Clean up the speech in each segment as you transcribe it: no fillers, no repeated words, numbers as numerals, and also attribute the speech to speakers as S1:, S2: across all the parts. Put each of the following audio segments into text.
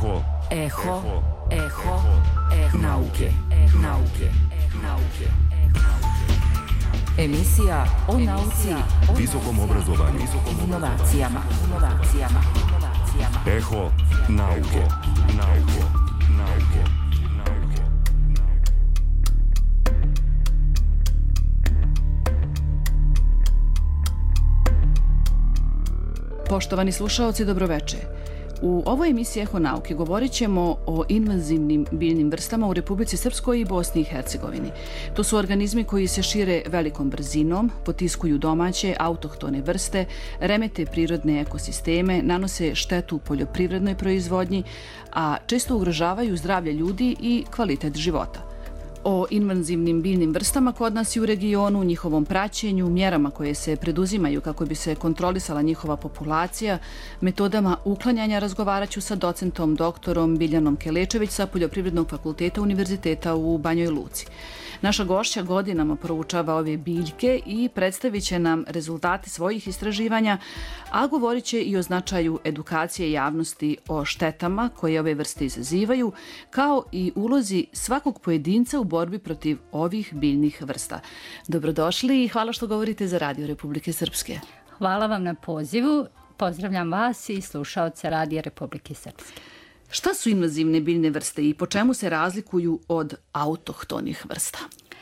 S1: Eho nauke. Emisija o nauci,
S2: visokom obrazovanju,
S1: inovacijama.
S2: Eho nauke.
S3: Poštovani slušaoci, dobroveče. U ovoj emisiji Eho nauke govorit ćemo o invazivnim biljnim vrstama u Republici Srpskoj i Bosni i Hercegovini. To su organizmi koji se šire velikom brzinom, potiskuju domaće, autohtone vrste, remete prirodne ekosisteme, nanose štetu poljoprivrednoj proizvodnji, a često ugrožavaju zdravlje ljudi i kvalitet života. O invazivnim biljnim vrstama kod nas i u regionu, njihovom praćenju, mjerama koje se preduzimaju kako bi se kontrolisala njihova populacija, metodama uklanjanja razgovarat ću sa docentom doktorom Biljanom Kelečević sa Poljoprivrednog fakulteta Univerziteta u Banjoj Luci. Naša gošća godinama proučava ove biljke i predstavit će nam rezultate svojih istraživanja, a govorit će i o značaju edukacije javnosti o štetama koje ove vrste izazivaju, kao i ulozi svakog pojedinca u borbi protiv ovih biljnih vrsta. Dobrodošli i hvala što govorite za Radio Republike Srpske.
S4: Hvala vam na pozivu. Pozdravljam vas i slušaoce Radija Republike Srpske.
S3: Šta su invazivne biljne vrste i po čemu se razlikuju od autohtonih vrsta?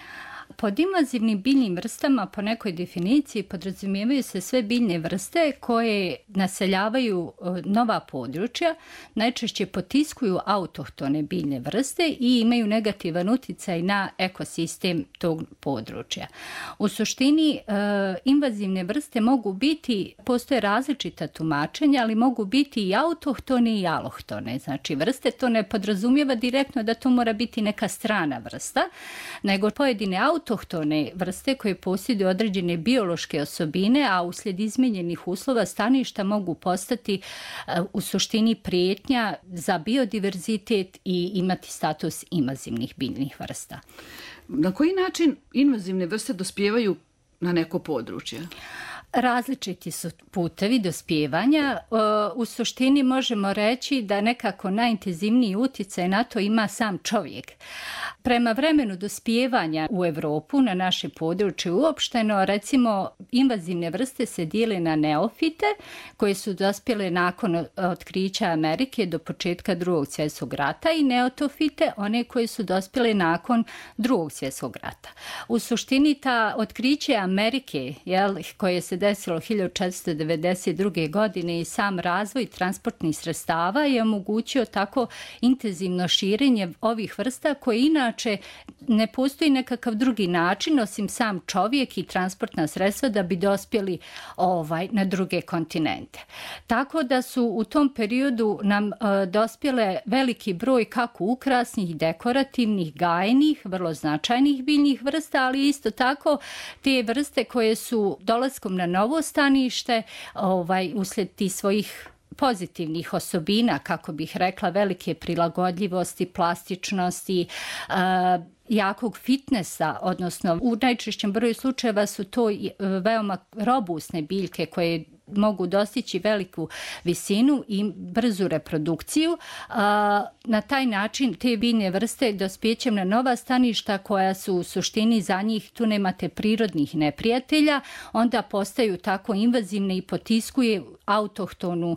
S4: Pod invazivnim biljnim vrstama po nekoj definiciji podrazumijevaju se sve biljne vrste koje naseljavaju nova područja, najčešće potiskuju autohtone biljne vrste i imaju negativan utjecaj na ekosistem tog područja. U suštini invazivne vrste mogu biti, postoje različita tumačenja, ali mogu biti i autohtone i alohtone. Znači vrste, to ne podrazumijeva direktno da to mora biti neka strana vrsta, nego pojedine autohtone vrste koje posjeduju određene biološke osobine, a uslijed izmijenjenih uslova staništa mogu postati u suštini prijetnja za biodiverzitet i imati status invazivnih biljnih vrsta.
S3: Na koji način invazivne vrste dospijevaju na neko područje?
S4: Različiti su putevi dospijevanja. U suštini možemo reći da nekako najintenzivniji utjecaj na to ima sam čovjek. Prema vremenu dospijevanja u Europu, na naše područje uopšteno, recimo invazivne vrste se dijele na neofite koje su dospjele nakon otkrića Amerike do početka Drugog svjetskog rata i neotofite, one koje su dospjele nakon Drugog svjetskog rata. U suštini ta otkriće Amerike, koje se desilo 1492. godine i sam razvoj transportnih sredstava je omogućio tako intenzivno širenje ovih vrsta koje inače ne postoji nekakav drugi način osim sam čovjek i transportna sredstva da bi dospjeli na druge kontinente. Tako da su u tom periodu nam dospjele veliki broj kako ukrasnih, dekorativnih, gajnih, vrlo značajnih biljnih vrsta, ali isto tako te vrste koje su dolaskom na novo stanište uslijed tih svojih pozitivnih osobina, kako bih rekla, velike prilagodljivosti, plastičnosti, jakog fitnesa, odnosno u najčešćem broju slučajeva su to veoma robusne biljke koje mogu dostići veliku visinu i brzu reprodukciju. Na taj način te biljne vrste dospjećem na nova staništa koja su u suštini za njih, tu nemate prirodnih neprijatelja, onda postaju tako invazivne i potiskuje autohtonu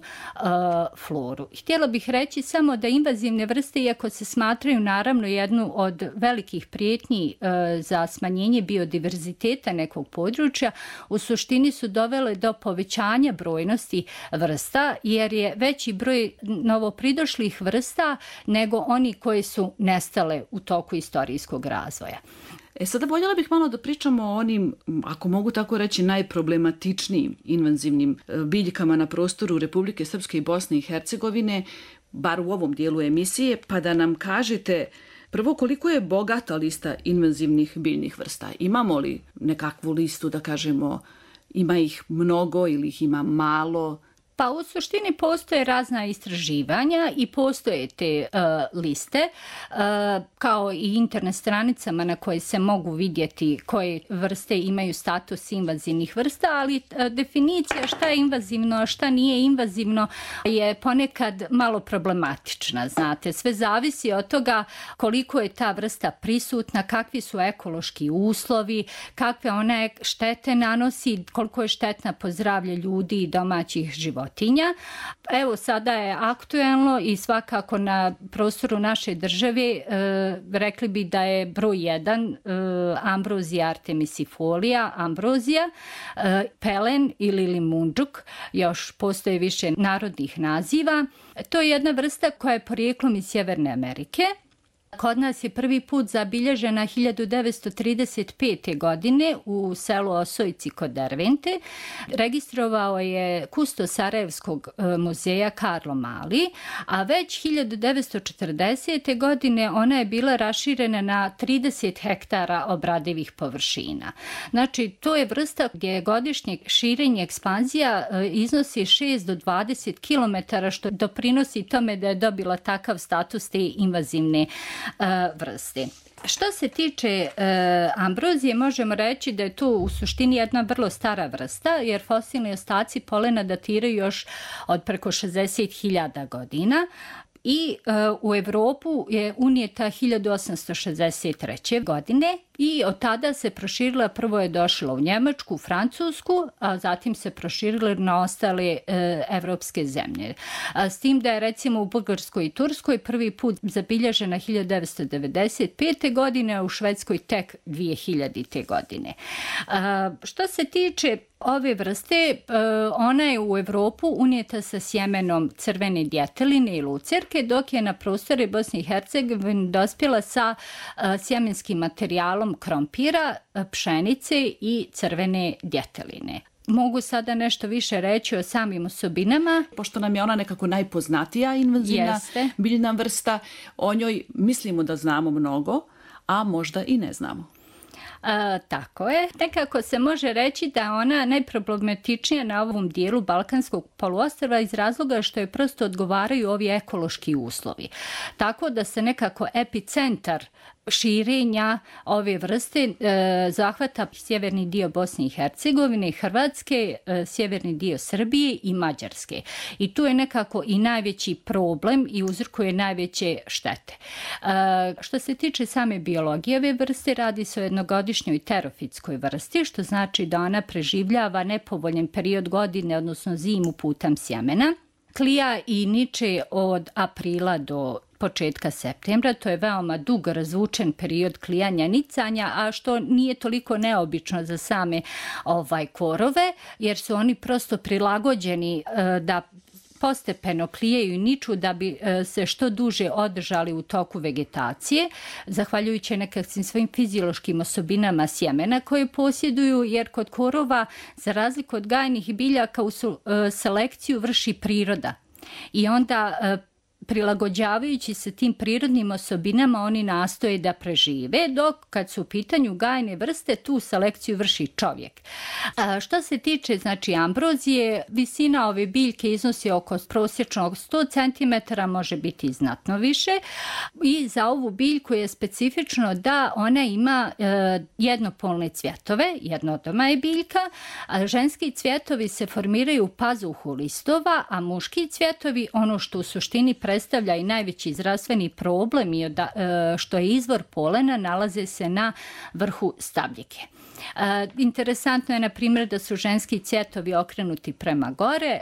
S4: floru. Htjela bih reći samo da invazivne vrste, iako se smatraju naravno jednu od velikih prijetnji za smanjenje biodiverziteta nekog područja, u suštini su dovele do povećanja brojnosti vrsta, jer je veći broj novopridošlih vrsta nego oni koji su nestale u toku istorijskog razvoja.
S3: Sada voljela bih malo da pričamo o onim, ako mogu tako reći, najproblematičnijim invazivnim biljkama na prostoru Republike Srpske i Bosne i Hercegovine, bar u ovom dijelu emisije, pa da nam kažete prvo koliko je bogata lista invazivnih biljnih vrsta. Imamo li nekakvu listu, da kažemo, ima ih mnogo ili ih ima malo?
S4: Pa u suštini postoje razna istraživanja i postoje te liste kao i internet stranicama na koje se mogu vidjeti koje vrste imaju status invazivnih vrsta, ali definicija šta je invazivno, a šta nije invazivno je ponekad malo problematična. Znate, sve zavisi od toga koliko je ta vrsta prisutna, kakvi su ekološki uslovi, kakve ona štete nanosi, koliko je štetna po zdravlje ljudi i domaćih životinja. Evo, sada je aktuelno i svakako na prostoru naše države rekli bi da je broj 1 Ambrozija artemisifolia, ambrozija, pelen ili limunđuk, još postoje više narodnih naziva. To je jedna vrsta koja je porijeklom iz Sjeverne Amerike. Kod nas je prvi put zabilježena 1935. godine u selu Osojci kod Dervente. Registrovao je kustos Sarajevskog muzeja Karlo Mali, a već 1940. godine ona je bila raširena na 30 hektara obradivih površina. Znači, to je vrsta gdje je godišnje širenje ekspanzija iznosi 6 do 20 km, što doprinosi tome da je dobila takav status te invazivne vrste. Što se tiče ambrozije, možemo reći da je to u suštini jedna vrlo stara vrsta, jer fosilni ostaci polena datiraju još od preko 60.000 godina. I u Evropu je unijeta 1863. godine i od tada se proširila, prvo je došla u Njemačku, Francusku, a zatim se proširila na ostale evropske zemlje. S tim da je recimo u Bugarskoj i Turskoj prvi put zabilježena 1995. godine, a u Švedskoj tek 2000. godine. Što se tiče ove vrste, ona je u Evropu unijeta sa sjemenom crvene djeteline i lucerke, dok je na prostore Bosne i Hercegovine dospjela sa sjemenskim materijalom krompira, pšenice i crvene djeteline. Mogu sada nešto više reći o samim osobinama.
S3: Pošto nam je ona nekako najpoznatija invazivna biljna vrsta, o njoj mislimo da znamo mnogo, a možda i ne znamo.
S4: Tako je. Nekako se može reći da je ona najproblematičnija na ovom dijelu Balkanskog poluostrva iz razloga što je prosto odgovaraju ovi ekološki uslovi. Tako da se nekako epicentar širenja ove vrste zahvata sjeverni dio Bosne i Hercegovine, Hrvatske, sjeverni dio Srbije i Mađarske. I tu je nekako i najveći problem i uzrokuje najveće štete. Što se tiče same biologije ove vrste, radi se o jednogodišnjoj terofitskoj vrsti, što znači da ona preživljava nepovoljen period godine, odnosno zimu putem sjemena. Klija i niče od aprila do početka septembra, to je veoma dug razvučen period klijanja nicanja, a što nije toliko neobično za same korove, jer su oni prosto prilagođeni da postepeno klijaju i niču da bi se što duže održali u toku vegetacije, zahvaljujući nekakvim svojim fiziološkim osobinama sjemena koje posjeduju, jer kod korova, za razliku od gajnih biljaka, selekciju vrši priroda. I onda prilagođavajući se tim prirodnim osobinama oni nastoje da prežive, dok kad su u pitanju gajne vrste tu selekciju vrši čovjek. Što se tiče ambrozije, visina ove biljke iznosi oko prosječnog 100 cm, može biti znatno više, i za ovu biljku je specifično da ona ima jednopolne cvjetove, jednodoma je biljka, a ženski cvjetovi se formiraju u pazuhu listova, a muški cvjetovi, ono što u suštini predstavlja i najveći zdravstveni problem i što je izvor polena, nalaze se na vrhu stabljike. Interesantno je, na primjer, da su ženski cvjetovi okrenuti prema gore,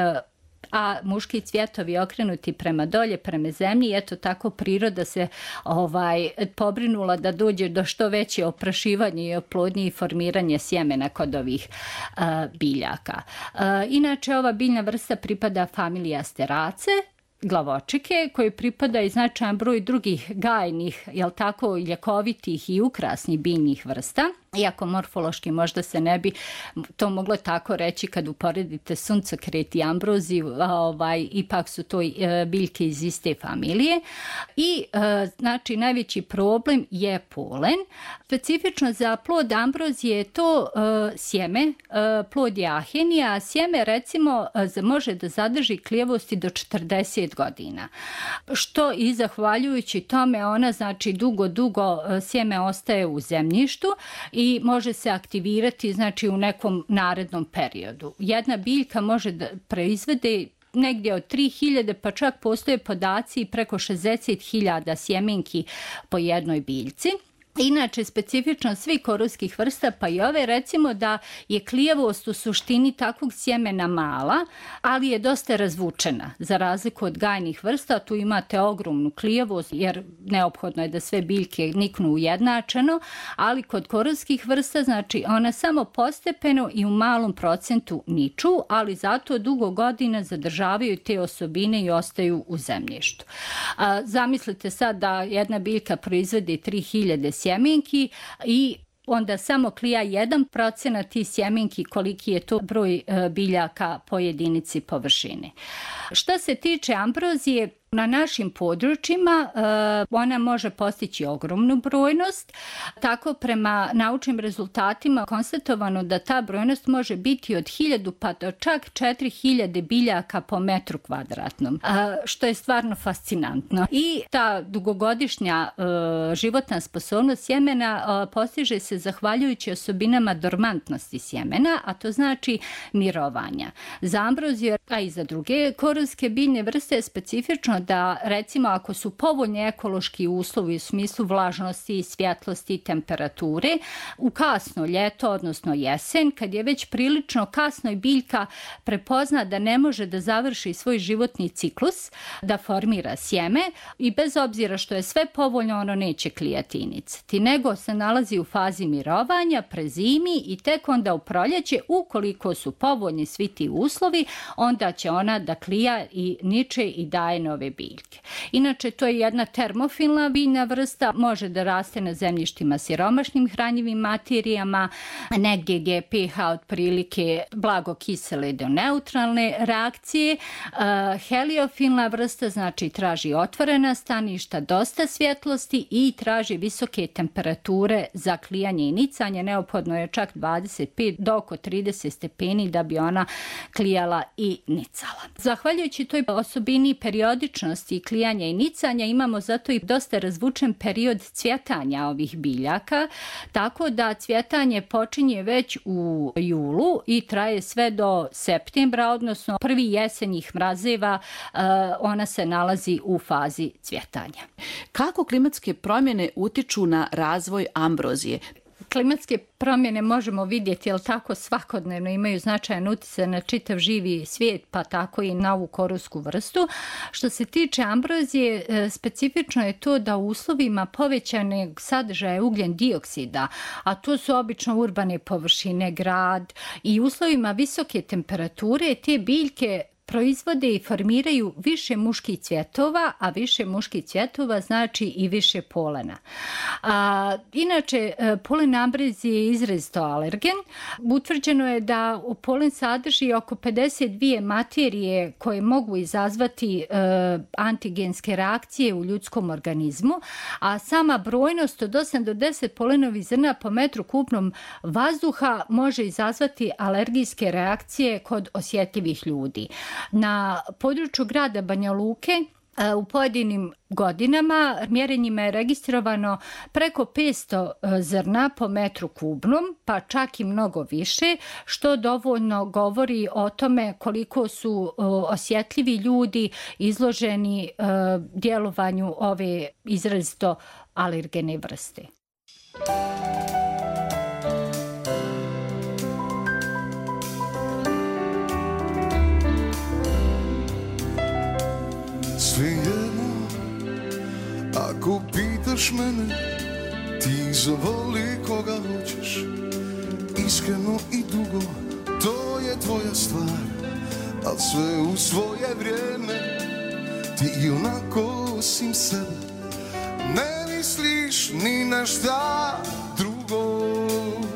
S4: a muški cvjetovi okrenuti prema dolje, prema zemlji. Eto, tako priroda se pobrinula da dođe do što veće oprašivanja i oplodnje i formiranje sjemena kod ovih biljaka. Inače, ova biljna vrsta pripada familiji Asterace, glavočike, koji pripada i značajan broj drugih gajnih, ljekovitih i ukrasnih biljnih vrsta. iako morfološki možda se ne bi to moglo tako reći kad uporedite suncokret i ambroziju, ipak su to biljke iz iste familije. I znači najveći problem je polen. Specifično za plod ambrozije je to sjeme, plod je ahenija, a sjeme recimo može da zadrži klijavosti do 40 godina. Što i zahvaljujući tome ona znači dugo sjeme ostaje u zemljištu i može se aktivirati znači u nekom narednom periodu. Jedna biljka može da proizvede negdje od 3000, pa čak postoje podaci preko 60.000 sjemenki po jednoj biljci. Inače, specifično svih koruskih vrsta, pa i ove, recimo da je klijavost u suštini takvog sjemena mala, ali je dosta razvučena. Za razliku od gajnih vrsta, tu imate ogromnu klijavost, jer neophodno je da sve biljke niknu ujednačeno, ali kod koruskih vrsta, znači ona samo postepeno i u malom procentu niču, ali zato dugo godina zadržavaju te osobine i ostaju u zemljištu. Zamislite sad da jedna biljka proizvede 3000 sjemenki i onda samo klija 1% tih sjemenki, koliki je to broj biljaka po jedinici površine. Što se tiče ambrozije, na našim područjima ona može postići ogromnu brojnost, tako prema naučnim rezultatima konstatovano da ta brojnost može biti od 1000 pa do čak 4000 biljaka po metru kvadratnom, što je stvarno fascinantno. I ta dugogodišnja životna sposobnost sjemena postiže se zahvaljujući osobinama dormantnosti sjemena, a to znači mirovanja. Za ambroziju, a i za druge koruske biljne vrste je specifično da recimo ako su povoljni ekološki uslovi u smislu vlažnosti, svjetlosti i temperature, u kasno ljeto, odnosno jesen, kad je već prilično kasno i biljka prepozna da ne može da završi svoj životni ciklus, da formira sjeme i bez obzira što je sve povoljno, ono neće klijati i nicati, nego se nalazi u fazi mirovanja, prezimi i tek onda u proljeće, ukoliko su povoljni svi ti uslovi, onda će ona da klija i niče i daje nove biljke. Inače, to je jedna termofilna biljna vrsta, može da raste na zemljištima siromašnim hranjivim materijama, negdje gdje je pH otprilike blago kisele do neutralne reakcije. Heliofilna vrsta znači traži otvorena staništa, dosta svjetlosti i traži visoke temperature za klijanje i nicanje. Neophodno je čak 25 do oko 30 stepeni da bi ona klijala i nicala. Zahvaljujući toj osobini periodičnosti klijanja i nicanja imamo zato i dosta razvučen period cvjetanja ovih biljaka, tako da cvjetanje počinje već u julu i traje sve do septembra, odnosno prvi jesenjih mrazeva ona se nalazi u fazi cvjetanja.
S3: Kako klimatske promjene utiču na razvoj ambrozije?
S4: Klimatske promjene možemo vidjeti, jel tako, svakodnevno imaju značajan utjecaj na čitav živi svijet, pa tako i na ovu korusku vrstu. Što se tiče ambrozije, specifično je to da u uslovima povećanog sadržaja ugljen dioksida, a to su obično urbane površine, grad i uslovima visoke temperature, te biljke proizvode i formiraju više muških cvjetova, a više muških cvjetova znači i više polena. Inače, polen ambrozije je izrazito alergen. Utvrđeno je da polen sadrži oko 52 materije koje mogu izazvati antigenske reakcije u ljudskom organizmu, a sama brojnost od 8 do 10 polenovih zrna po metru kubnom vazduha može izazvati alergijske reakcije kod osjetljivih ljudi. Na području grada Banja Luke u pojedinim godinama mjerenjima je registrovano preko 500 zrna po metru kubnom, pa čak i mnogo više, što dovoljno govori o tome koliko su osjetljivi ljudi izloženi djelovanju ove izrazito alergene vrste.
S5: Svejedno, ako pitaš mene, ti zavoli koga hoćeš, iskreno i dugo, to je tvoja stvar, a sve u svoje vrijeme, ti onako osim sebe, ne misliš ni na šta drugo.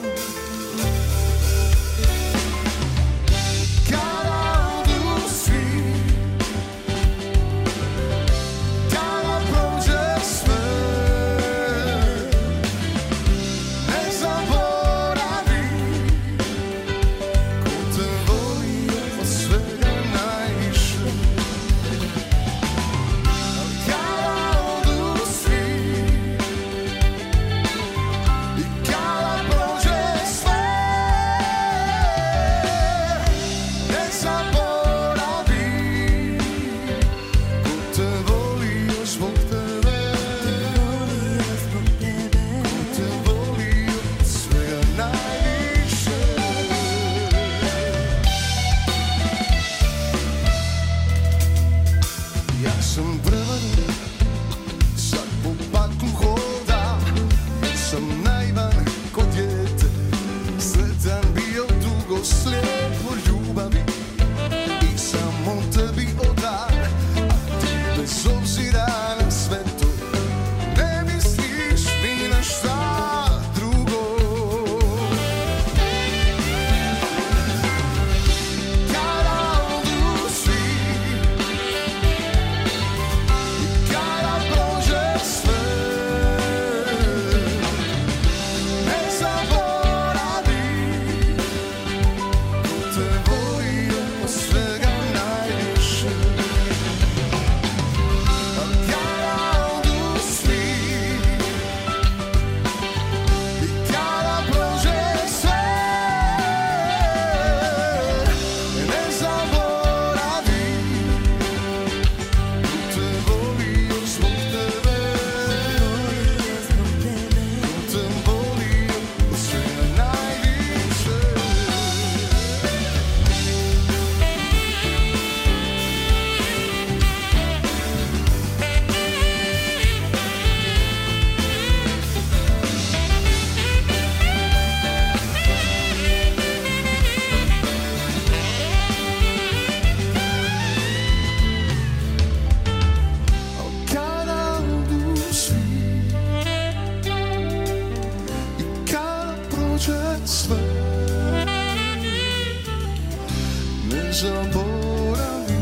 S5: ne zaboravi,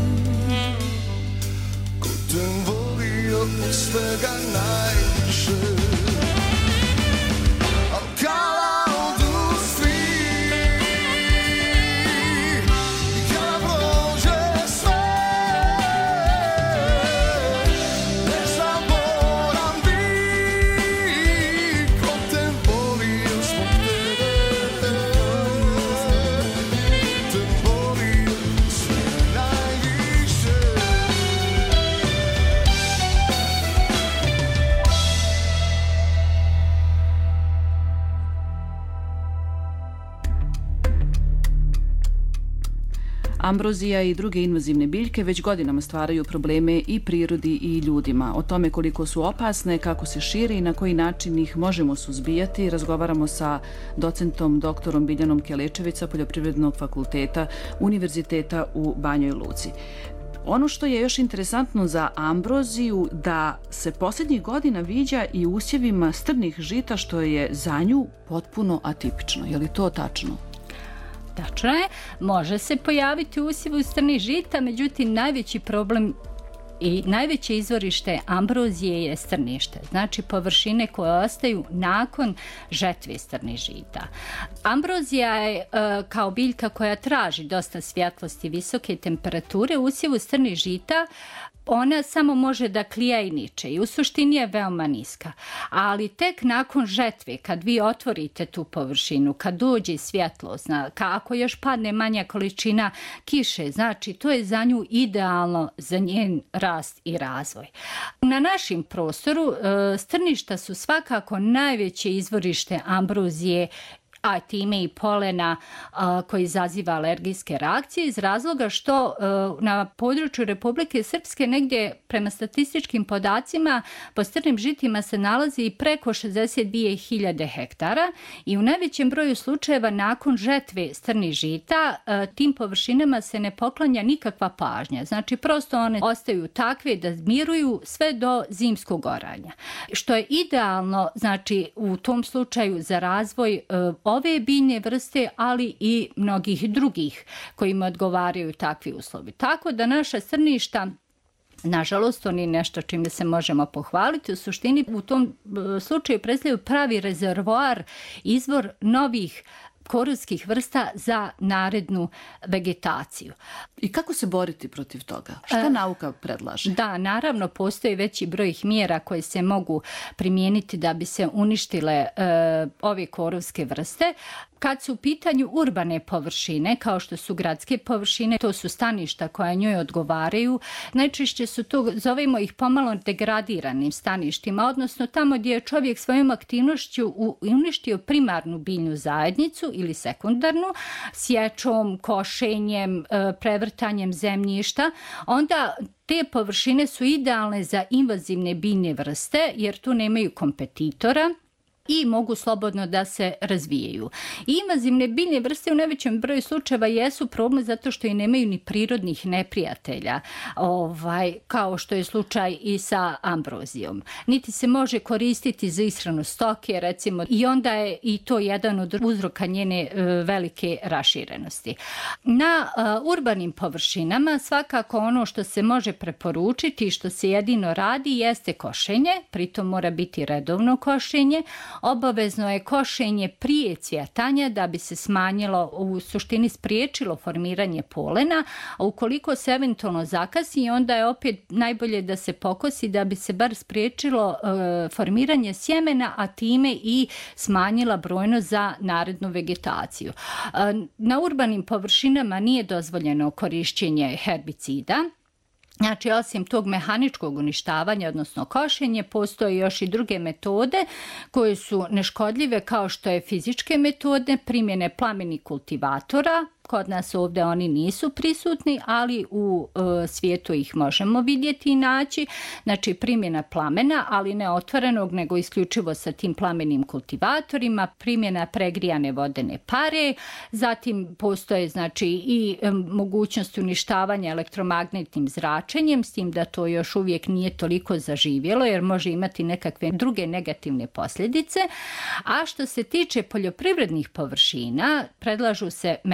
S5: ko te volio od svega najviše.
S3: Ambrozija i druge invazivne biljke već godinama stvaraju probleme i prirodi i ljudima. O tome koliko su opasne, kako se šire i na koji način ih možemo suzbijati, razgovaramo sa docentom doktorom Biljanom Kelečević sa Poljoprivrednog fakulteta Univerziteta u Banjoj Luci. Ono što je još interesantno za ambroziju, da se posljednjih godina viđa i u usjevima strnih žita, što je za nju potpuno atipično. Je li to tačno?
S4: Tačno je, može se pojaviti u usjevu strnih žita, međutim najveći problem i najveće izvorište ambrozije je strnište, znači površine koje ostaju nakon žetve strnih žita. Ambrozija je kao biljka koja traži dosta svjetlosti i visoke temperature. U usjevu strnih žita ona samo može da klija i niče i u suštini je veoma niska. Ali tek nakon žetve, kad vi otvorite tu površinu, kad dođe svjetlost, ako još padne manja količina kiše, znači to je za nju idealno za njen rast i razvoj. Na našem prostoru strništa su svakako najveće izvorište ambrozije, a time i polena koji izaziva alergijske reakcije, iz razloga što na području Republike Srpske negdje prema statističkim podacima po strnim žitima se nalazi i preko 62.000 hektara i u najvećem broju slučajeva nakon žetve strnih žita tim površinama se ne poklanja nikakva pažnja. Znači prosto one ostaju takve da miruju sve do zimskog oranja. Što je idealno, znači u tom slučaju za razvoj ove biljne vrste, ali i mnogih drugih kojima odgovaraju takvi uslovi. Tako da naša strništa, nažalost, to nije nešto čime se možemo pohvaliti. U suštini u tom slučaju predstavljaju pravi rezervoar, izvor novih korovskih vrsta za narednu vegetaciju.
S3: I kako se boriti protiv toga? Šta nauka predlaže?
S4: Da, naravno, postoji veći broj mjera koje se mogu primijeniti da bi se uništile ove korovske vrste. Kad su u pitanju urbane površine, kao što su gradske površine, to su staništa koja njoj odgovaraju. Najčešće su to, zovemo ih pomalo degradiranim staništima, odnosno tamo gdje je čovjek svojom aktivnošću uništio primarnu biljnu zajednicu ili sekundarnu, sječom, košenjem, prevrtanjem zemljišta, onda te površine su idealne za invazivne biljne vrste jer tu nemaju kompetitora i mogu slobodno da se razvijaju. Invazivne biljne vrste u najvećem broju slučajeva jesu problem zato što i nemaju ni prirodnih neprijatelja, kao što je slučaj i sa ambrozijom. Niti se može koristiti za ishranu stoke, recimo, i onda je i to jedan od uzroka njene velike raširenosti. Na urbanim površinama svakako ono što se može preporučiti i što se jedino radi jeste košenje, pritom mora biti redovno košenje. Obavezno je košenje prije cvjetanja da bi se smanjilo, u suštini spriječilo formiranje polena, a ukoliko se eventualno zakasi, onda je opet najbolje da se pokosi da bi se bar spriječilo formiranje sjemena, a time i smanjila brojnost za narednu vegetaciju. Na urbanim površinama nije dozvoljeno korišćenje herbicida. Znači, osim tog mehaničkog uništavanja, odnosno košenje, postoje još i druge metode koje su neškodljive, kao što je fizičke metode, primjene plamenih kultivatora. Kod nas ovdje oni nisu prisutni, ali u svijetu ih možemo vidjeti i naći. Znači, primjena plamena, ali ne otvorenog, nego isključivo sa tim plamenim kultivatorima, primjena pregrijane vodene pare, zatim postoje znači i mogućnost uništavanja elektromagnetnim zračenjem, s tim da to još uvijek nije toliko zaživjelo, jer može imati nekakve druge negativne posljedice. A što se tiče poljoprivrednih površina, predlažu se mehaničke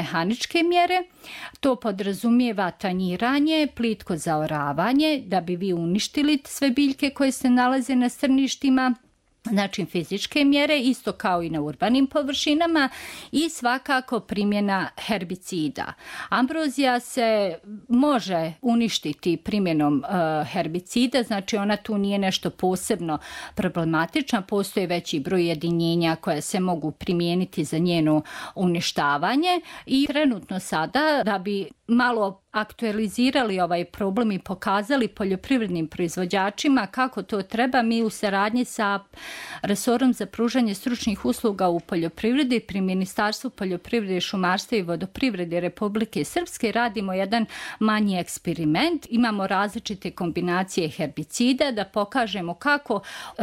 S4: fizičke mjere. To podrazumijeva tanjiranje, plitko zaoravanje, da bi vi uništili sve biljke koje se nalaze na strništima. Znači fizičke mjere, isto kao i na urbanim površinama, i svakako primjena herbicida. Ambrozija se može uništiti primjenom herbicida, znači ona tu nije nešto posebno problematična, postoji veći broj jedinjenja koja se mogu primijeniti za njeno uništavanje i trenutno sada, da bi malo aktualizirali ovaj problem i pokazali poljoprivrednim proizvođačima kako to treba, mi u saradnji sa Resorom za pružanje stručnih usluga u poljoprivredi pri Ministarstvu poljoprivrede, šumarstva i vodoprivrede Republike Srpske radimo jedan manji eksperiment. Imamo različite kombinacije herbicida da pokažemo kako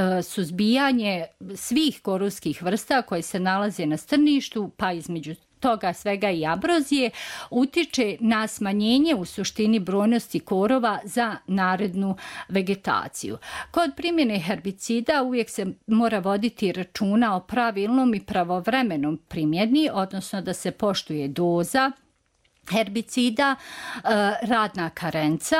S4: suzbijanje svih koruzskih vrsta koje se nalaze na strništu, pa između toga svega i ambrozije, utiče na smanjenje u suštini brojnosti korova za narednu vegetaciju. Kod primjene herbicida uvijek se mora voditi računa o pravilnom i pravovremenom primjeni, odnosno da se poštuje doza herbicida, radna karenca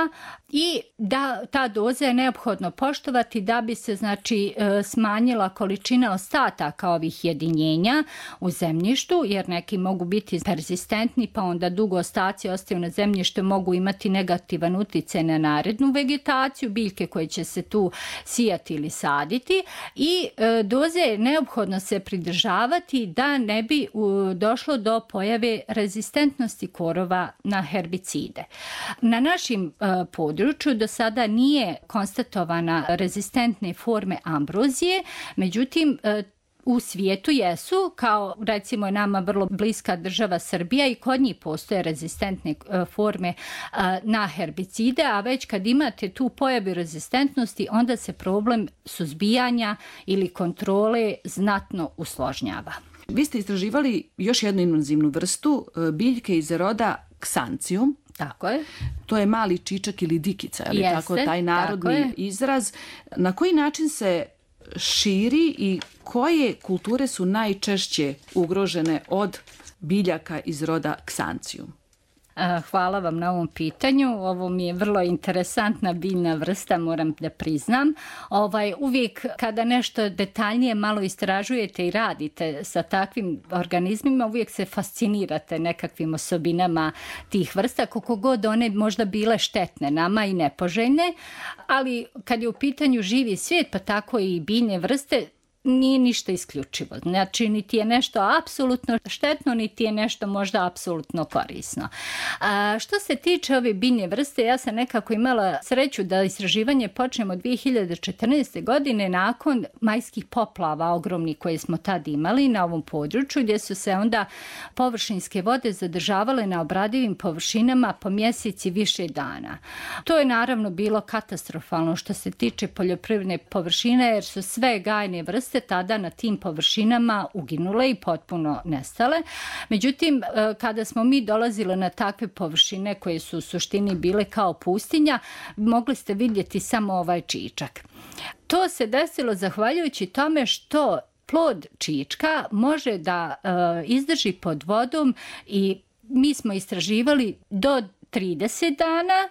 S4: i da ta doza je neophodno poštovati da bi se znači smanjila količina ostataka ovih jedinjenja u zemljištu, jer neki mogu biti perzistentni pa onda dugo ostaci ostaju na zemljištu, mogu imati negativan utjecaj na narednu vegetaciju, biljke koje će se tu sijati ili saditi, i doze je neophodno se pridržavati da ne bi došlo do pojave rezistentnosti korova na herbicide. Na našim području do sada nije konstatovana rezistentne forme ambrozije, međutim u svijetu jesu, kao recimo nama vrlo bliska država Srbija, i kod njih postoje rezistentne forme na herbicide, a već kad imate tu pojavu rezistentnosti, onda se problem suzbijanja ili kontrole znatno usložnjava.
S3: Vi ste istraživali još jednu invazivnu vrstu biljke iz roda Xanthium.
S4: Tako je.
S3: To je mali čičak ili dikica, ali tako taj narodni izraz. Na koji način se širi i koje kulture su najčešće ugrožene od biljaka iz roda Xanthium?
S4: Hvala vam na ovom pitanju. Ovo mi je vrlo interesantna biljna vrsta, moram da priznam. Uvijek kada nešto detaljnije malo istražujete i radite sa takvim organizmima, uvijek se fascinirate nekakvim osobinama tih vrsta, koliko god one možda bile štetne nama i nepoželjne, ali kad je u pitanju živi svijet, pa tako i biljne vrste, nije ništa isključivo. Znači, niti je nešto apsolutno štetno, niti je nešto možda apsolutno korisno. Što se tiče ove biljne vrste, ja sam nekako imala sreću da istraživanje počnemo 2014. godine nakon majskih poplava ogromnih koje smo tad imali na ovom području, gdje su se onda površinske vode zadržavale na obradivim površinama po mjeseci više dana. To je naravno bilo katastrofalno što se tiče poljoprivredne površine, jer su sve gajne vrste tada na tim površinama uginule i potpuno nestale. Međutim, kada smo mi dolazili na takve površine koje su u suštini bile kao pustinja, mogli ste vidjeti samo ovaj čičak. To se desilo zahvaljujući tome što plod čička može da izdrži pod vodom, i mi smo istraživali do 30 dana,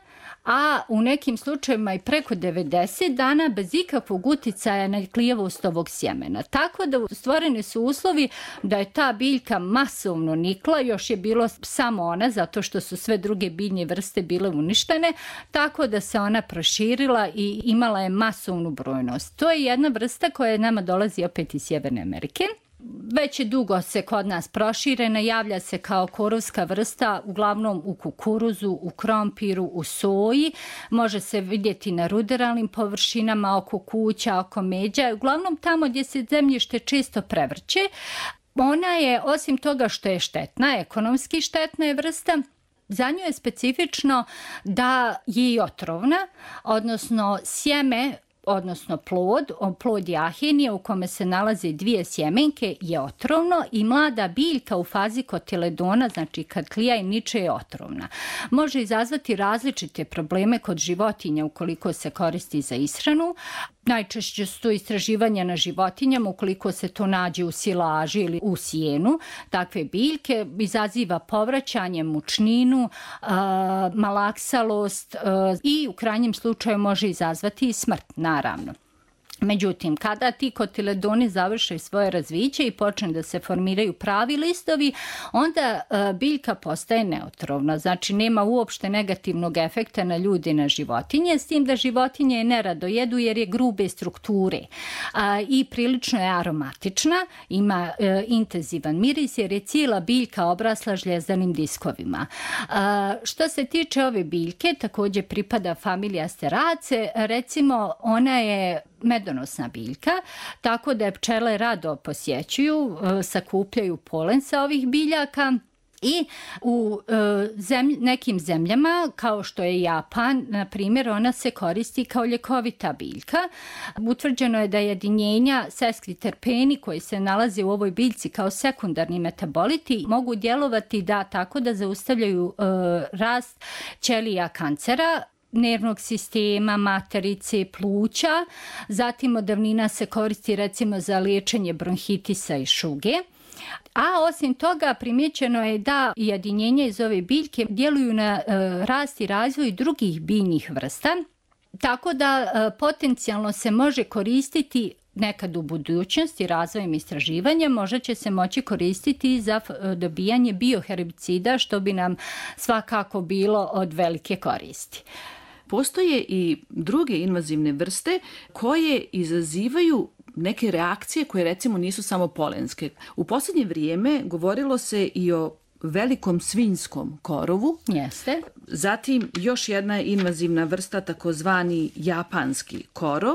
S4: a u nekim slučajevima i preko 90 dana bez ikakvog uticaja na klijavost ovog sjemena. Tako da stvoreni su uslovi da je ta biljka masovno nikla, još je bilo samo ona, zato što su sve druge biljne vrste bile uništene, tako da se ona proširila i imala je masovnu brojnost. To je jedna vrsta koja nama dolazi opet iz Sjeverne Amerike. Već je dugo se kod nas proširena, javlja se kao korovska vrsta uglavnom u kukuruzu, u krompiru, u soji, može se vidjeti na ruderalnim površinama, oko kuća, oko međa, uglavnom tamo gdje se zemljište često prevrće. Ona je, osim toga što je štetna, ekonomski štetna je vrsta, za nju je specifično da je i otrovna, odnosno sjeme, odnosno plod jahenije u kome se nalaze dvije sjemenke je otrovno, i mlada biljka u fazi kotiledona, znači kad klija i niče, je otrovna. Može izazvati različite probleme kod životinja ukoliko se koristi za ishranu. Najčešće su to istraživanja na životinjama, ukoliko se to nađe u silaži ili u sjenu. Takve biljke izaziva povraćanje, mučninu, malaksalost i u krajnjem slučaju može izazvati i smrt, naravno. Međutim, kada ti kotiledoni završe svoje razviće i počne da se formiraju pravi listovi, onda biljka postaje neotrovna. Znači, nema uopšte negativnog efekta na ljude i na životinje, s tim da životinje je nerado jedu jer je grube strukture i prilično je aromatična, ima intenzivan miris jer je cijela biljka obrasla žljezdanim diskovima. Što se tiče ove biljke, također pripada familija Asterace, recimo ona je medonosna biljka, tako da je pčele rado posjećuju, sakupljaju polen sa ovih biljaka. I u nekim zemljama, kao što je Japan, na primjer, ona se koristi kao ljekovita biljka. Utvrđeno je da jedinjenja seskriterpeni koji se nalaze u ovoj biljci kao sekundarni metaboliti mogu djelovati tako da zaustavljaju rast ćelija kancera, nervnog sistema, materice, pluća. Zatim od davnina se koristi recimo za liječenje bronhitisa i šuge. A osim toga primjećeno je da jedinjenja iz ove biljke djeluju na rast i razvoj drugih biljnih vrsta, tako da potencijalno se može koristiti nekad u budućnosti razvojem istraživanja, možda će se moći koristiti za dobijanje bioherbicida, što bi nam svakako bilo od velike koristi.
S3: Postoje i druge invazivne vrste koje izazivaju neke reakcije koje recimo nisu samo polenske. U posljednje vrijeme govorilo se i o velikom svinjskom korovu.
S4: Jeste.
S3: Zatim još jedna invazivna vrsta, takozvani japanski korov.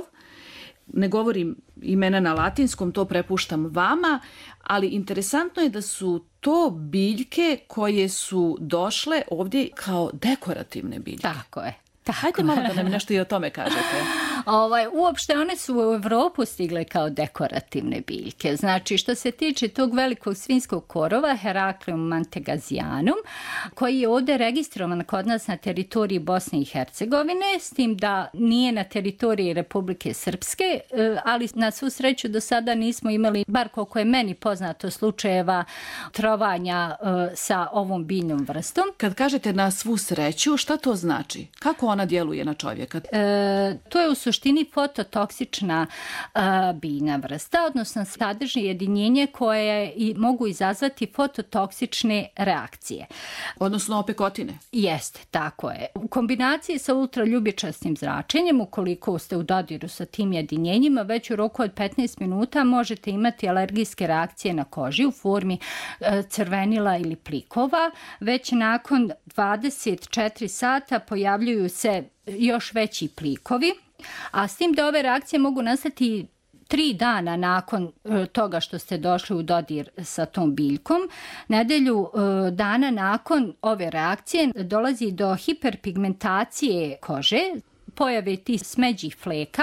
S3: Ne govorim imena na latinskom, to prepuštam vama, ali interesantno je da su to biljke koje su došle ovdje kao dekorativne biljke.
S4: Tako je.
S3: Hajde malo da nam nešto i o tome kažete.
S4: Uopšte one su u Evropu stigle kao dekorativne biljke. Znači, što se tiče tog velikog svinjskog korova, Heracleum mantegazianum, koji je ovdje registrovan kod nas na teritoriji Bosne i Hercegovine, s tim da nije na teritoriji Republike Srpske, ali na svu sreću do sada nismo imali, bar koliko je meni poznato, slučajeva trovanja sa ovom biljnom vrstom.
S3: Kad kažete na svu sreću, šta to znači? Kako ona djeluje na čovjeka?
S4: To je u suštini fototoksična biljna vrsta, odnosno sadrži jedinjenje koje mogu izazvati fototoksične reakcije.
S3: Odnosno opekotine?
S4: Jeste, tako je. U kombinaciji sa ultraljubičastim zračenjem, ukoliko ste u dodiru sa tim jedinjenjima, već u roku od 15 minuta možete imati alergijske reakcije na koži u formi crvenila ili plikova. Već nakon 24 sata pojavljuju se još veći plikovi, a s tim da ove reakcije mogu nastati 3 dana nakon toga što ste došli u dodir sa tom biljkom. Nedelju dana nakon ove reakcije dolazi do hiperpigmentacije kože, pojave tih smeđih fleka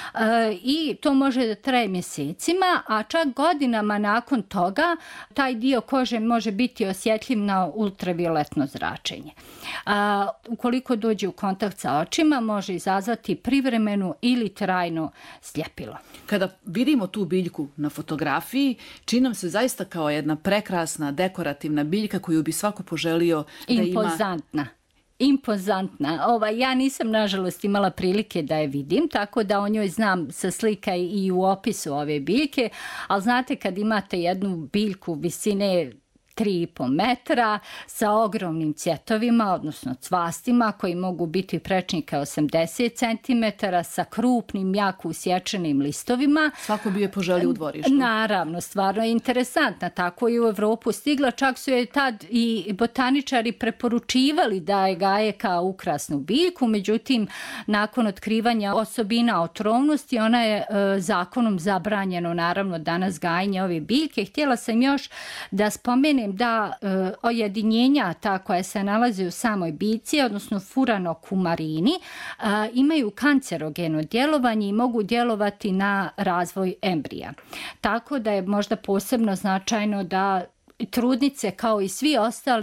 S4: i to može da traje mjesecima, a čak godinama nakon toga taj dio kože može biti osjetljiv na ultravioletno zračenje. Ukoliko dođe u kontakt sa očima, može izazvati privremenu ili trajno sljepilo.
S3: Kada vidimo tu biljku na fotografiji, čini nam se zaista kao jedna prekrasna dekorativna biljka koju bi svako poželio da ima.
S4: Impozantna. Ja nisam, nažalost, imala prilike da je vidim, tako da o njoj znam sa slika i u opisu ove biljke, ali znate kad imate jednu biljku visine 3,5 metra sa ogromnim cvjetovima, odnosno cvastima koji mogu biti prečnika 80 cm, sa krupnim, jako usječenim listovima.
S3: Svako bi je poželio u dvorištu.
S4: Naravno, stvarno je interesantna. Tako je u Evropu stigla, čak su je tad i botaničari preporučivali da je gaje kao ukrasnu biljku, međutim, nakon otkrivanja osobina otrovnosti, ona je zakonom zabranjeno, naravno, danas gajenje ove biljke. Htjela sam još da spomenem da ojedinjenja ta koja se nalaze u samoj biljci, odnosno furanokumarini, imaju kancerogeno djelovanje i mogu djelovati na razvoj embrija. Tako da je možda posebno značajno da trudnice kao i svi ostali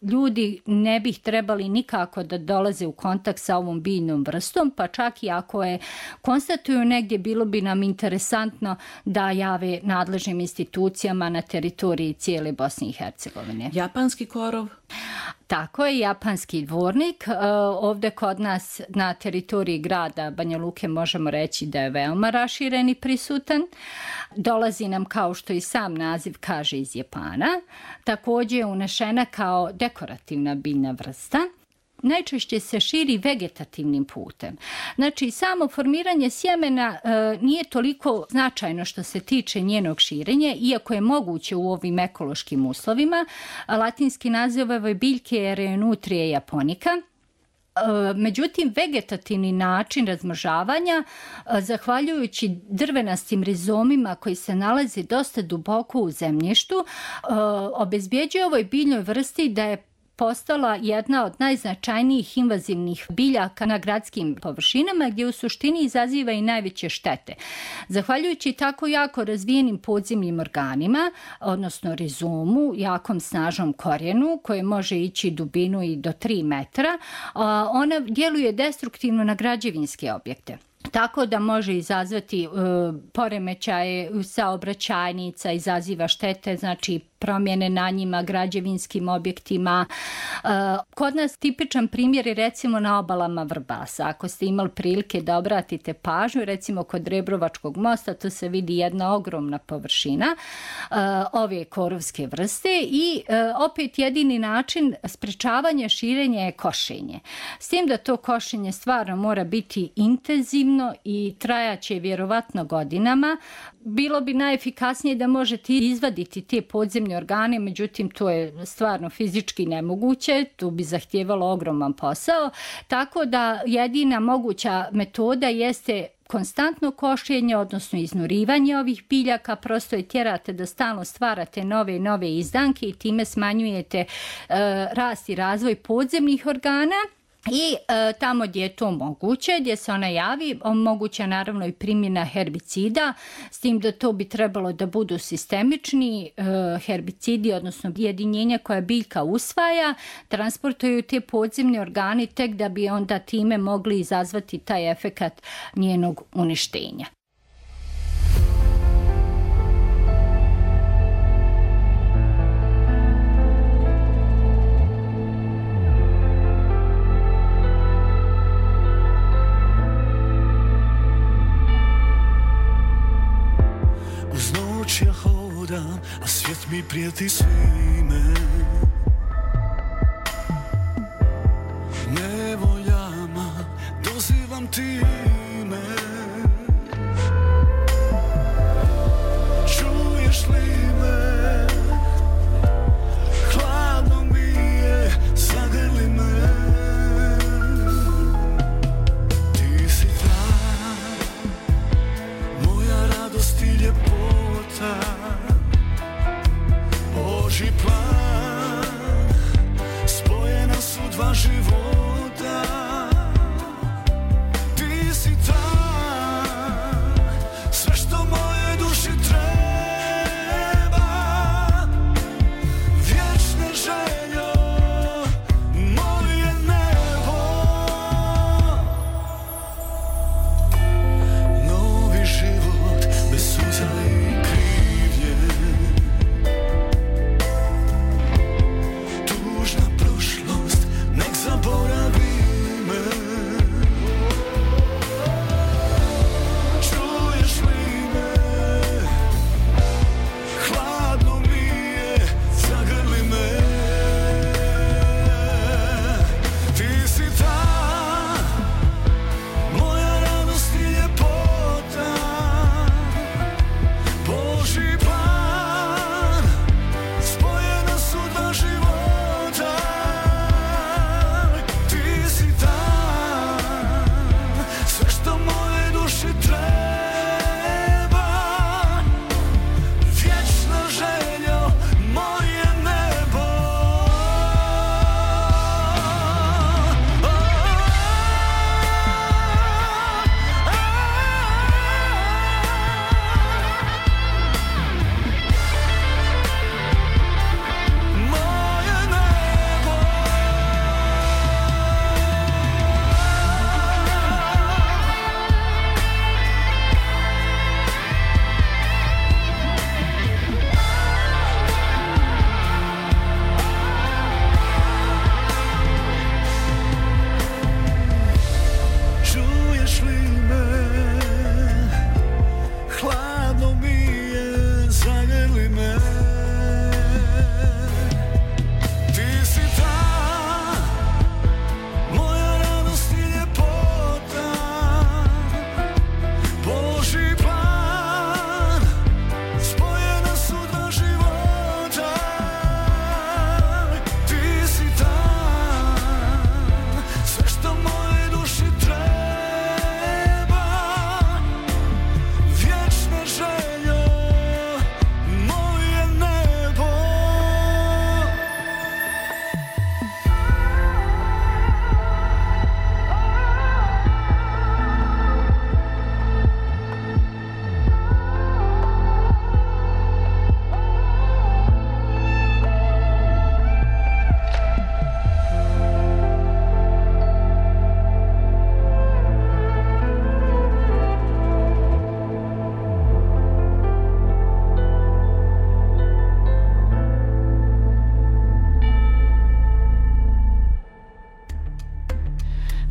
S4: ljudi ne bih trebali nikako da dolaze u kontakt sa ovom biljnom vrstom, pa čak i ako je konstatuju negdje, bilo bi nam interesantno da jave nadležnim institucijama na teritoriji cijele Bosne i Hercegovine.
S3: Japanski korov?
S4: Tako je, japanski dvornik. Ovdje kod nas na teritoriji grada Banja Luke možemo reći da je veoma raširen i prisutan. Dolazi nam, kao što i sam naziv kaže, iz Japana. Također je unešena kao dekorativna biljna vrsta. Najčešće se širi vegetativnim putem. Znači, samo formiranje sjemena nije toliko značajno što se tiče njenog širenja, iako je moguće u ovim ekološkim uslovima. Latinski naziv ove biljke je Rheonutria japonica. Međutim, vegetativni način razmnožavanja, zahvaljujući drvenastim rizomima koji se nalaze dosta duboko u zemljištu, obezbjeđuje ovoj biljnoj vrsti da je postala jedna od najznačajnijih invazivnih biljaka na gradskim površinama, gdje u suštini izaziva i najveće štete. Zahvaljujući tako jako razvijenim podzemnim organima, odnosno rizomu, jakom snažnom korijenu, koje može ići dubinu i do 3 metra, ona djeluje destruktivno na građevinske objekte. Tako da može izazvati poremećaje saobraćajnica, izaziva štete, znači promjene na njima, građevinskim objektima. Kod nas tipičan primjer je recimo na obalama Vrbasa. Ako ste imali prilike da obratite pažnju, recimo kod Rebrovačkog mosta, to se vidi jedna ogromna površina ove korovske vrste i opet jedini način sprečavanja širenja je košenje. S tim da to košenje stvarno mora biti intenzivno i trajaće vjerovatno godinama. Bilo bi najefikasnije da možete izvaditi te podzemne organe, međutim to je stvarno fizički nemoguće, tu bi zahtijevalo ogroman posao, tako da jedina moguća metoda jeste konstantno košenje, odnosno iznurivanje ovih biljaka, prosto je tjerate da stalno stvarate nove i nove izdanke i time smanjujete rast i razvoj podzemnih organa. I tamo gdje je to moguće, gdje se ona javi, moguća naravno i primjena herbicida, s tim da to bi trebalo da budu sistemični herbicidi, odnosno jedinjenja koja biljka usvaja, transportuju te podzemne organe tek da bi onda time mogli izazvati taj efekat njenog uništenja.
S5: Ja hodam, a svijet mi prijeti svime. Nevoljama dozivam ti ime. Čuješ li me? Hladno mi je, zagrli me. Ti si ta, moja radost i ljepota. Božji plan, spojena su dva života. Ti si ta, sve što moje duši treba. Vječna željo, moje nebo. Novi život bez suza i Tužna prošlost, nek zaboravim.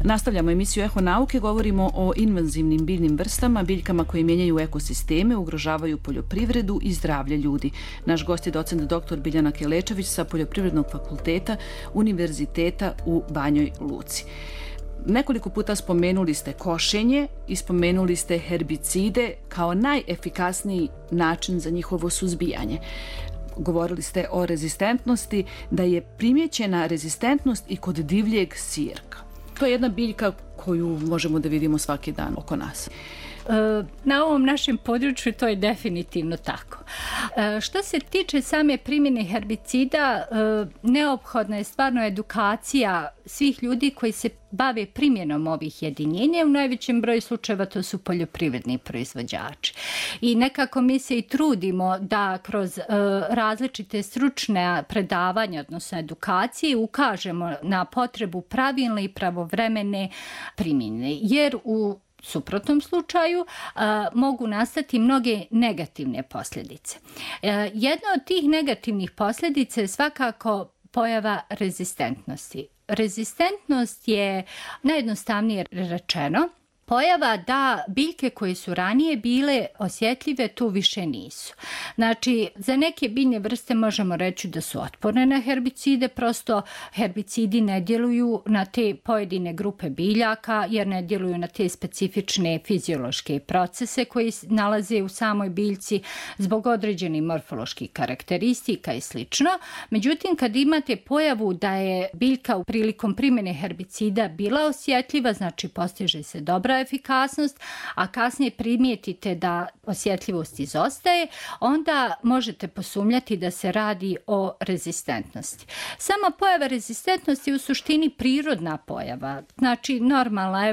S3: Nastavljamo emisiju Eho nauke, govorimo o invazivnim biljnim vrstama, biljkama koje mijenjaju ekosisteme, ugrožavaju poljoprivredu i zdravlje ljudi. Naš gost je docent dr. Biljana Kelečević sa Poljoprivrednog fakulteta Univerziteta u Banjoj Luci. Nekoliko puta spomenuli ste košenje i spomenuli ste herbicide kao najefikasniji način za njihovo suzbijanje. Govorili ste o rezistentnosti, da je primijećena rezistentnost i kod divljeg sirka. To je jedna biljka koju možemo da vidimo svaki dan oko nas.
S4: Na ovom našem području to je definitivno tako. Što se tiče same primjene herbicida, neophodna je stvarno edukacija svih ljudi koji se bave primjenom ovih jedinjenja. U najvećem broju slučajeva to su poljoprivredni proizvođači. I nekako mi se i trudimo da kroz različite stručne predavanja, odnosno edukacije, ukažemo na potrebu pravilne i pravovremene primjene. Jer u suprotnom slučaju mogu nastati mnoge negativne posljedice. Jedna od tih negativnih posljedica je svakako pojava rezistentnosti. Rezistentnost je, najjednostavnije rečeno, pojava da biljke koje su ranije bile osjetljive tu više nisu. Znači, za neke biljne vrste možemo reći da su otporne na herbicide, prosto herbicidi ne djeluju na te pojedine grupe biljaka jer ne djeluju na te specifične fiziološke procese koji nalaze u samoj biljci zbog određenih morfoloških karakteristika i slično. Međutim, kad imate pojavu da je biljka prilikom primjene herbicida bila osjetljiva, znači postiže se dobra efikasnost, a kasnije primijetite da osjetljivost izostaje, onda možete posumnjati da se radi o rezistentnosti. Sama pojava rezistentnosti je u suštini prirodna pojava, znači normalna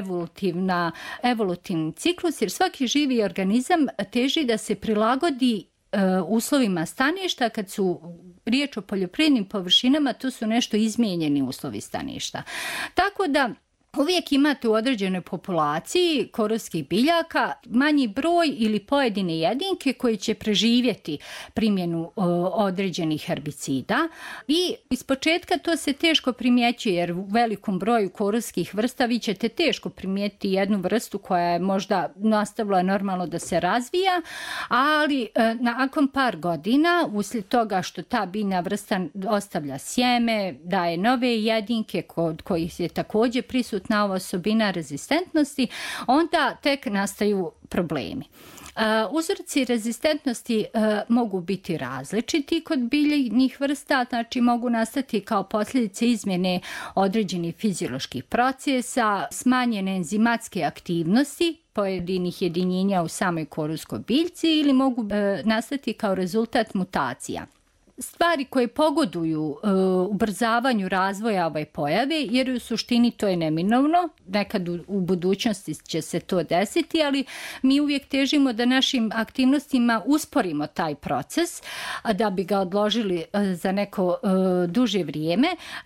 S4: evolutivni ciklus, jer svaki živi organizam teži da se prilagodi uslovima staništa. Kad su riječ o poljoprivrednim površinama, to su nešto izmijenjeni uslovi staništa. Tako da uvijek imate u određenoj populaciji korovskih biljaka manji broj ili pojedine jedinke koji će preživjeti primjenu određenih herbicida i ispočetka to se teško primjećuje jer u velikom broju korovskih vrsta vi ćete teško primijetiti jednu vrstu koja je možda nastavila normalno da se razvija, ali nakon par godina uslijed toga što ta biljna vrsta ostavlja sjeme, daje nove jedinke kod kojih je također prisutna ova osobina rezistentnosti, onda tek nastaju problemi. Uzroci rezistentnosti mogu biti različiti kod biljnih vrsta, znači mogu nastati kao posljedice izmjene određenih fizioloških procesa, smanjene enzimatske aktivnosti pojedinih jedinjenja u samoj korovskoj biljci ili mogu nastati kao rezultat mutacija. Stvari koje pogoduju ubrzavanju razvoja ove pojave, jer u suštini to je neminovno, nekad u budućnosti će se to desiti, ali mi uvijek težimo da našim aktivnostima usporimo taj proces, da bi ga odložili za neko duže vrijeme.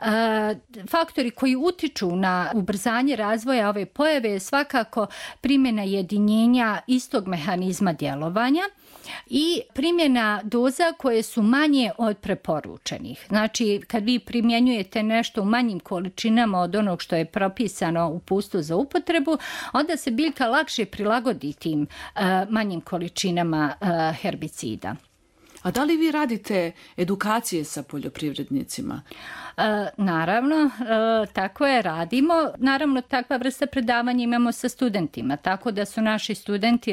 S4: Faktori koji utiču na ubrzanje razvoja ove pojave je svakako primjena jedinjenja istog mehanizma djelovanja i primjena doza koje su manje od preporučenih. Znači, kad vi primjenjujete nešto u manjim količinama od onog što je propisano u uputstvu za upotrebu, onda se biljka lakše prilagodi tim manjim količinama herbicida.
S3: A da li vi radite edukacije sa poljoprivrednicima?
S4: Naravno, tako je, radimo. Naravno, takva vrsta predavanja imamo sa studentima, tako da su naši studenti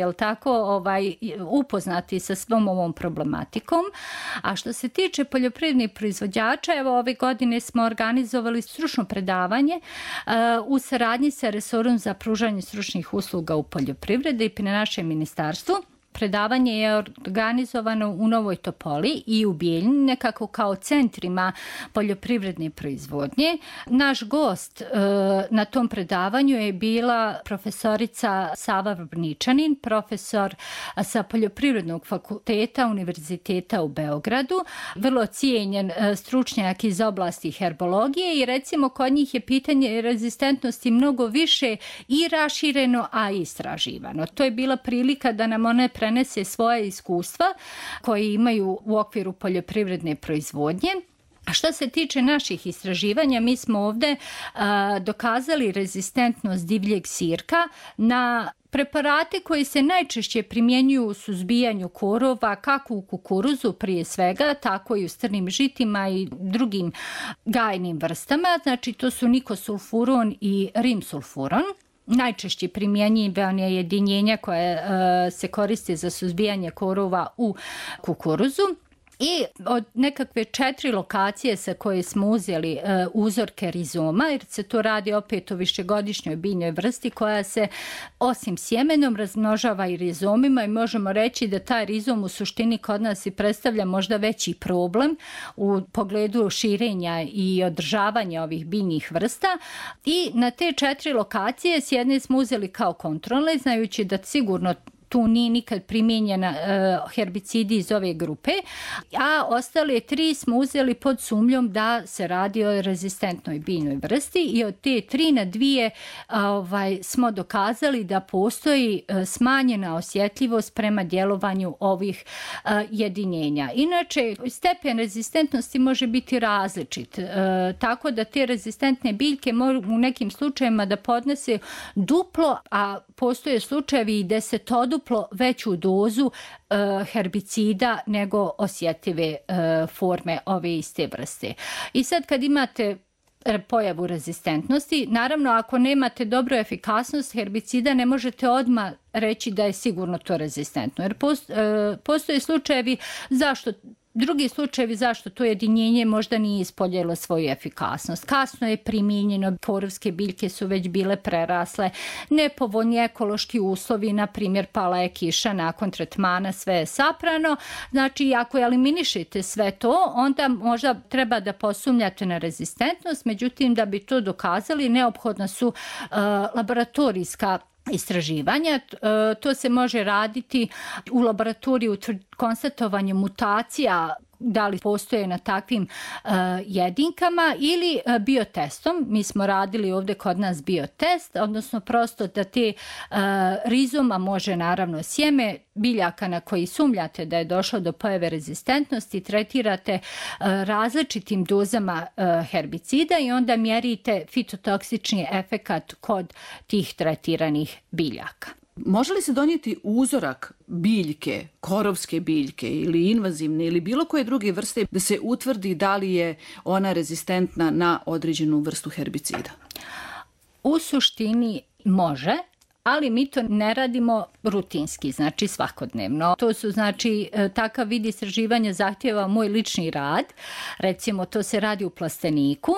S4: upoznati sa svom ovom problematikom. A što se tiče poljoprivrednih proizvođača, evo ove godine smo organizovali stručno predavanje u saradnji sa resorom za pružanje stručnih usluga u poljoprivredi pri našem ministarstvu. Predavanje je organizovano u Novoj Topoli i u Bijeljini, nekako kao centrima poljoprivredne proizvodnje. Naš gost na tom predavanju je bila profesorica Sava Vrbničanin, profesor sa Poljoprivrednog fakulteta Univerziteta u Beogradu, vrlo cijenjen stručnjak iz oblasti herbologije i recimo kod njih je pitanje rezistentnosti mnogo više i rašireno, a i istraživano. To je bila prilika da nam one prenese svoje iskustva koje imaju u okviru poljoprivredne proizvodnje. A što se tiče naših istraživanja, mi smo ovdje dokazali rezistentnost divljeg sirka na preparate koji se najčešće primjenjuju u suzbijanju korova, kako u kukuruzu prije svega, tako i u strnim žitima i drugim gajnim vrstama. Znači to su nikosulfuron i rimsulfuron. Najčešće primjenjivanje jedinjenja koje se koriste za suzbijanje korova u kukuruzu. I od nekakve 4 lokacije sa koje smo uzeli uzorke rizoma, jer se to radi opet o višegodišnjoj biljnoj vrsti koja se osim sjemenom razmnožava i rizomima i možemo reći da taj rizom u suštini kod nas i predstavlja možda veći problem u pogledu širenja i održavanja ovih biljnih vrsta. I na te 4 lokacije s jedne smo uzeli kao kontrole, znajući da sigurno tu nije nikad primijenjena herbicidi iz ove grupe, a ostale 3 smo uzeli pod sumnjom da se radi o rezistentnoj biljnoj vrsti i od te 3 na 2 smo dokazali da postoji smanjena osjetljivost prema djelovanju ovih jedinjenja. Inače, stepen rezistentnosti može biti različit, tako da te rezistentne biljke mogu u nekim slučajevima da podnese duplo, a postoje slučajevi i desetoduplo veću dozu herbicida nego osjetljive forme ove iste vrste. I sad kad imate pojavu rezistentnosti, naravno ako nemate dobru efikasnost herbicida ne možete odmah reći da je sigurno to rezistentno. Jer postoje slučajevi drugi slučajevi zašto to jedinjenje možda nije ispoljelo svoju efikasnost. Kasno je primijenjeno, porovske biljke su već bile prerasle, nepovoljni ekološki uslovi, na primjer pala je kiša nakon tretmana, sve je saprano. Znači, ako eliminišete sve to, onda možda treba da posumnjate na rezistentnost, međutim, da bi to dokazali, neophodna su laboratorijska istraživanja. To se može raditi u laboratoriju konstatovanju mutacija, da li postoje na takvim jedinkama ili biotestom. Mi smo radili ovdje kod nas biotest, odnosno prosto da te rizoma može naravno sjeme biljaka na koji sumnjate da je došlo do pojave rezistentnosti, tretirate različitim dozama herbicida i onda mjerite fitotoksični efekat kod tih tretiranih biljaka.
S3: Može li se donijeti uzorak biljke, korovske biljke ili invazivne ili bilo koje druge vrste da se utvrdi da li je ona rezistentna na određenu vrstu herbicida?
S4: U suštini može, ali mi to ne radimo rutinski, znači svakodnevno. To su, znači, takav vid istraživanja zahtjeva moj lični rad. Recimo, to se radi u plasteniku,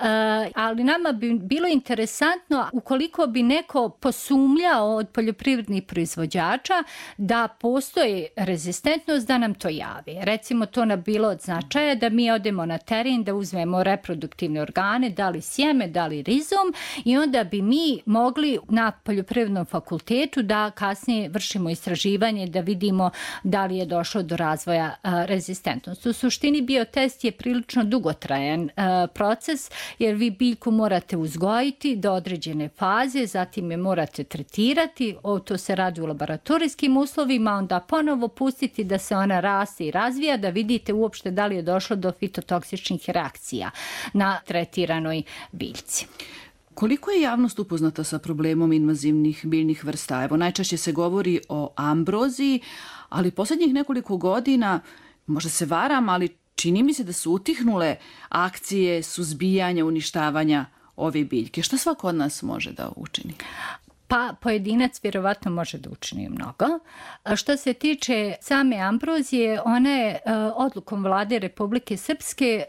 S4: ali nama bi bilo interesantno ukoliko bi neko posumljao od poljoprivrednih proizvođača da postoji rezistentnost, da nam to javi. Recimo, to nam bilo od značaja da mi odemo na teren, da uzmemo reproduktivne organe, da li sjeme, da li rizom, i onda bi mi mogli na poljoprivrednom fakultetu da kasnije vršimo istraživanje, da vidimo da li je došlo do razvoja rezistentnosti. U suštini biotest je prilično dugotrajan proces, jer vi biljku morate uzgojiti do određene faze, zatim je morate tretirati, to se radi u laboratorijskim uslovima, onda ponovo pustiti da se ona raste i razvija, da vidite uopšte da li je došlo do fitotoksičnih reakcija na tretiranoj biljci.
S3: Koliko je javnost upoznata sa problemom invazivnih biljnih vrsta? Evo, najčešće se govori o ambroziji, ali posljednjih nekoliko godina, možda se varam, ali čini mi se da su utihnule akcije suzbijanja, uništavanja ove biljke. Što svako od nas može da učini?
S4: Pa pojedinac vjerovatno može da učini mnogo. Što se tiče same ambrozije, ona je odlukom Vlade Republike Srpske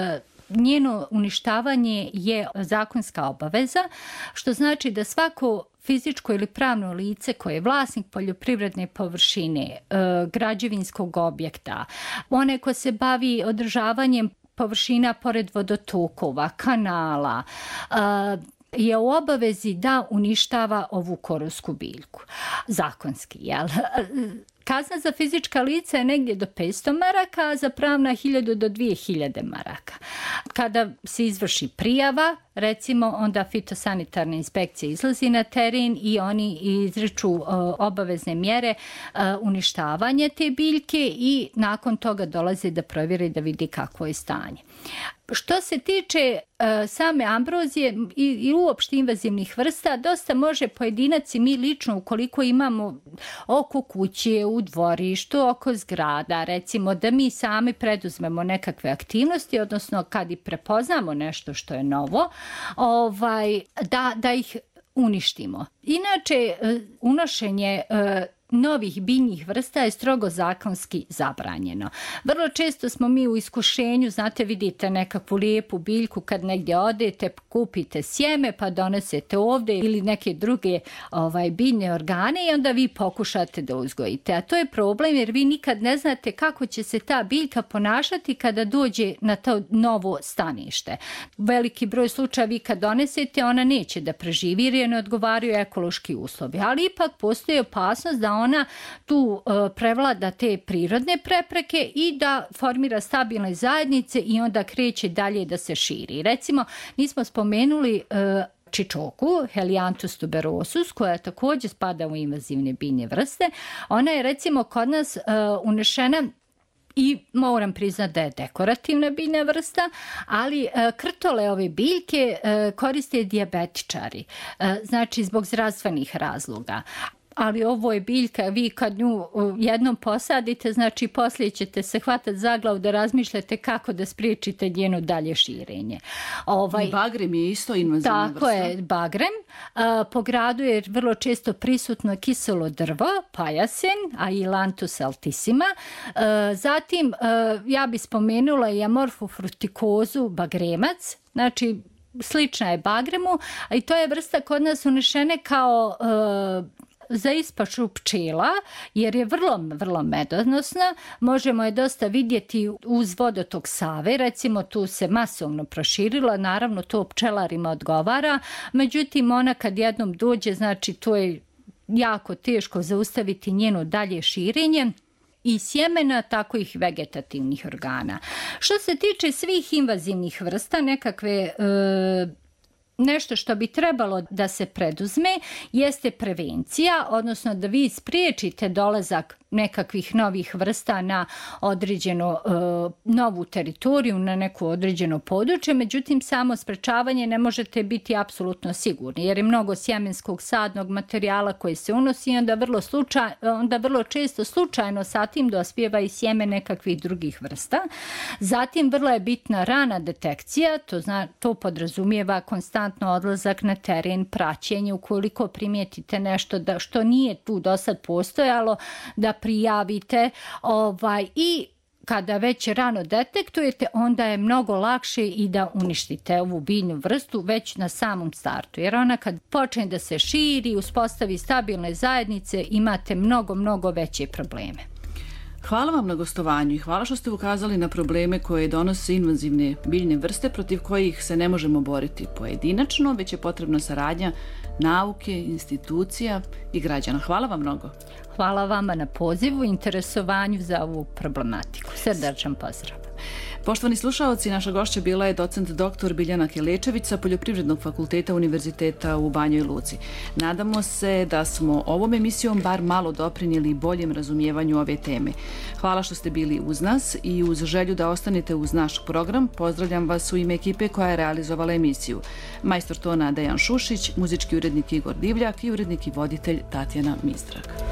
S4: njeno uništavanje je zakonska obaveza, što znači da svako fizičko ili pravno lice koje je vlasnik poljoprivredne površine, građevinskog objekta, one ko se bavi održavanjem površina pored vodotokova, kanala, je u obavezi da uništava ovu korovsku biljku. Zakonski, jel? Kazna za fizička lica je negdje do 500 maraka, a za pravna 1000 do 2000 maraka. Kada se izvrši prijava, recimo, onda fitosanitarna inspekcija izlazi na teren i oni izriču obavezne mjere uništavanja te biljke i nakon toga dolaze da provjeri da vidi kakvo je stanje. Što se tiče same ambrozije i uopšte invazivnih vrsta, dosta može pojedinac i mi lično, ukoliko imamo oko kuće, u dvorištu, oko zgrada, recimo da mi sami preduzmemo nekakve aktivnosti, odnosno kad i prepoznamo nešto što je novo, da ih uništimo. Inače, unošenje novih biljnih vrsta je strogo zakonski zabranjeno. Vrlo često smo mi u iskušenju, znate, vidite nekakvu lijepu biljku kad negdje odete, kupite sjeme pa donesete ovdje ili neke druge biljne organe i onda vi pokušate da uzgojite. A to je problem jer vi nikad ne znate kako će se ta biljka ponašati kada dođe na to novo stanište. Veliki broj slučaja vi kad donesete, ona neće da preživi jer je ne odgovaraju ekološki uslovi. Ali ipak postoji opasnost da ona tu prevlada te prirodne prepreke i da formira stabilne zajednice i onda kreće dalje da se širi. Recimo, nismo spomenuli čičoku, Helianthus tuberosus, koja također spada u invazivne biljne vrste. Ona je recimo kod nas unešena i moram priznati da je dekorativna biljna vrsta, ali krtole ove biljke koriste dijabetičari, znači zbog zdravstvenih razloga. Ali ovo je biljka, vi kad nju jednom posadite, znači poslije ćete se hvatati za glavu da razmišljate kako da spriječite njeno dalje širenje.
S3: Bagrem je isto invazivna vrsta.
S4: Tako je, bagrem. Po gradu je vrlo često prisutno kiselo drvo, pajasen, Ailanthus altissima. Zatim, ja bi spomenula i amorfu frutikozu, bagremac, znači slična je bagremu, a i to je vrsta kod nas unešene kao za ispašu pčela, jer je vrlo medonosna. Možemo je dosta vidjeti uz vodotok Save, recimo tu se masovno proširila, naravno to pčelarima odgovara, međutim ona kad jednom dođe, znači to je jako teško zaustaviti njeno dalje širenje i sjemena, tako i vegetativnih organa. Što se tiče svih invazivnih vrsta, nekakve nešto što bi trebalo da se preduzme jeste prevencija, odnosno da vi spriječite dolazak nekakvih novih vrsta na određenu novu teritoriju, na neko određeno područje, međutim samo sprečavanje ne možete biti apsolutno sigurni, jer je mnogo sjemenskog sadnog materijala koji se unosi i onda vrlo često slučajno sa tim dospijeva i sjeme nekakvih drugih vrsta. Zatim vrlo je bitna rana detekcija, to podrazumijeva konstantno odlazak na teren, praćenje, ukoliko primijetite nešto što nije tu do sad postojalo, da prijavite i kada već rano detektujete, onda je mnogo lakše i da uništite ovu biljnu vrstu već na samom startu. Jer ona kad počne da se širi, uspostavi stabilne zajednice, imate mnogo veće probleme.
S3: Hvala vam na gostovanju i hvala što ste ukazali na probleme koje donose invazivne biljne vrste protiv kojih se ne možemo boriti pojedinačno, već je potrebna saradnja nauke, institucija i građana. Hvala vam mnogo.
S4: Hvala vama na pozivu i interesovanju za ovu problematiku. Srdačan pozdrav.
S3: Poštovani slušaoci, naša gošća bila je docent dr. Biljana Kelečević sa Poljoprivrednog fakulteta Univerziteta u Banjoj Luci. Nadamo se da smo ovom emisijom bar malo doprinijeli boljem razumijevanju ove teme. Hvala što ste bili uz nas i uz želju da ostanete uz naš program, pozdravljam vas u ime ekipe koja je realizovala emisiju. Majstor tona Dejan Šušić, muzički urednik Igor Divljak i urednik i voditelj Tatjana Mistrak.